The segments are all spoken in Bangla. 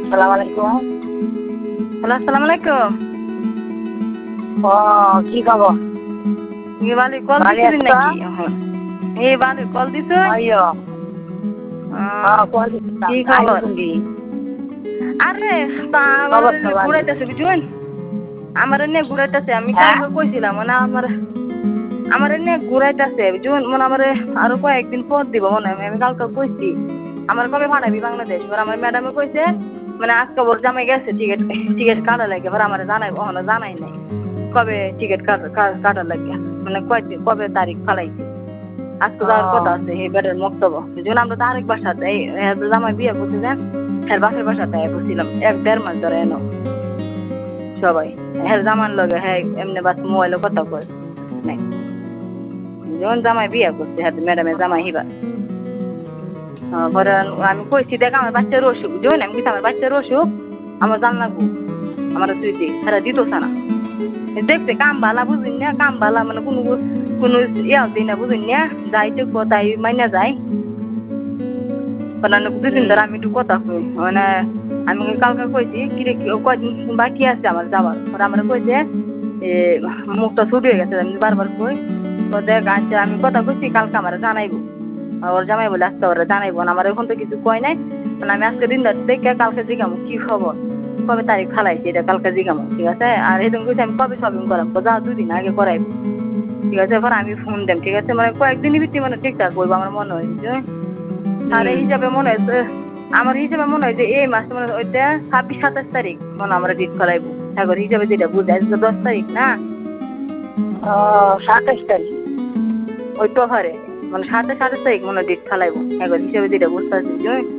সালাম আলাইকুম। হ্যালো, আসসালামু আলাইকুম। ও কি খবর? এই বালি কল ভালো দিছিলেন আছো? নাকি এখন? এই বালি কল দিছ? আইয়ো কল কি দিছিলাম আইনি খবর? শুনবি আরে তা আমার খবর তো ভালো। ঘুরাইতেছে বুঝুন। আমার এনে ঘুরাইতেছে আমি হ্যাঁ কালকে কইছিলাম মানে আমার এনে ঘুরাইতেছে বুঝুন মানে আমার আরো কয়েকদিন পর দিব মনে হয় আমি কালকে কইছি। আমার কবে পাঠাবি বাংলাদেশ এবার আমার ম্যাডামে কইছে মানে আজকে ওর জামাই গেছে টিকিট টিকিট কাটা লাগে এবার আমার জানাই ওখানে জানাই নাই কবে টিকিট কাটার লাগে মানে কবে তারিখ ফালাইছে আজকে যাওয়ার কথা আছে এই বেটার বক্তব্য যেমন আমরা তো আরেক বাসাতে এই জামাই বিয়ে করতে যান হ্যাঁ বাসের বাসাতে বসছিলাম 1-1.5 মাস ধরে এনো সবাই হ্যাঁ জামার লগে হ্যাঁ এমনি বাস মোবাইলে কথা কয় নাই যখন জামাই বিয়ে করছে হ্যাঁ ম্যাডামের জামাই হিবা পরে আমি কইছি দেখ আমার বাচ্চার অসুখ বুঝুন আমি কিন্তু আমার বাচ্চার অসুখ আমার জান লাগবো আমার তুই দি সারা দিত না দেখতে কাম বালা বুঝিন না কাম বালা মানে কোনো কোনো ইয়া দিই না বুঝিন না যাই তো তাই মাইনা যায় মানে দুদিন ধরে আমি একটু কথা কই মানে আমি কালকে কইছি কিরে কয়দিন বাকি আছে আমার যাওয়ার পরে আমরা কইছে মুখটা ছুট হয়ে গেছে আমি বারবার কই তো দেখ আচ্ছা আমি কথা কইছি কালকে আমার জানাইবো ওর জামাই বলে আজকে ওরা জানাইবো না আমার এখন তো কিছু কয় নাই মানে আমি আজকে দিন দেখে কালকে জিগামো কি খবর কবে তারিখ ফালাইছি এটা কালকে জিগামো ঠিক আছে আর এরকম কইছি আমি কবে শপিং করাম যা 2 দিন আগে করাইবো ঠিক আছে এবার আমি ফোন দেম ঠিক আছে মানে কয়েকদিনই ভিত্তি মানে ঠিকঠাক করবো আমার মনে হয় আর এই হিসাবে মনে হয়েছে আমার হিসাবে মনে হয় যে এই মাসে মানে ওইটা 26-27 তারিখ মনে আমরা ডেট ফেলাইবো ঠাকুর হিসাবে যেটা বুঝে আজকে 10 তারিখ না 27 তারিখ ওই তো হারে মানে 27 তারিখ মনে ডেট ফেলাইবো ঠাকুর হিসাবে যেটা বুঝতে পারছি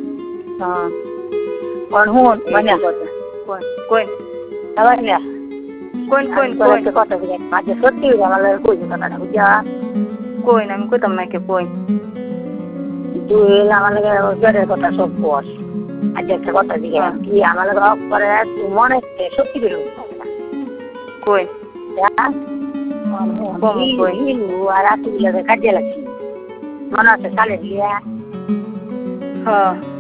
কোন হুন মানে কোন আবার না কোন কোন কোন কোন কথা বলে আজ সত্যি আমার কই কথাটা বুঝা কোন আমি কইতাম না কে কোন তুই আমার লাগে ঘরের কথা সব বস আজ একটা কথা জিজ্ঞাসা কি আমার লাগে অফ করে তুই মনে সত্যি করে কোন আর রাত্রিগুলো কাজে লাগছি মনে আছে কালে দিয়া হ্যাঁ